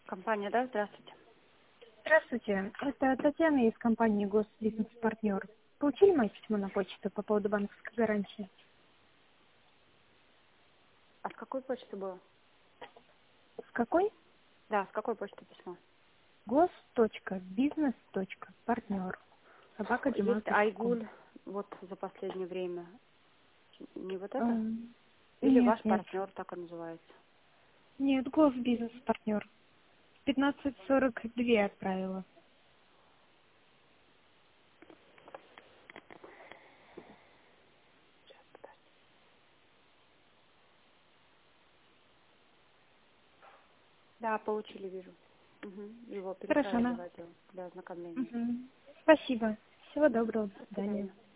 Компания, да? Здравствуйте. Здравствуйте, это Татьяна из компании Госбизнес-партнер. Получили мое письмо на почту по поводу банковской гарантии? А с какой почты было? С какой? Да, с какой почты письмо? gos.business.partner Есть @gmail.com. Айгуль, вот за последнее время. Не вот это? Или Нет, ваш нет. партнер так и называется? Нет, Госбизнес-партнер. 15:42 отправила. Да, получили, вижу. Угу. Его Хорошо, переправили в отдел для ознакомления. Спасибо. Всего Мгм. доброго. До До свидания. свидания.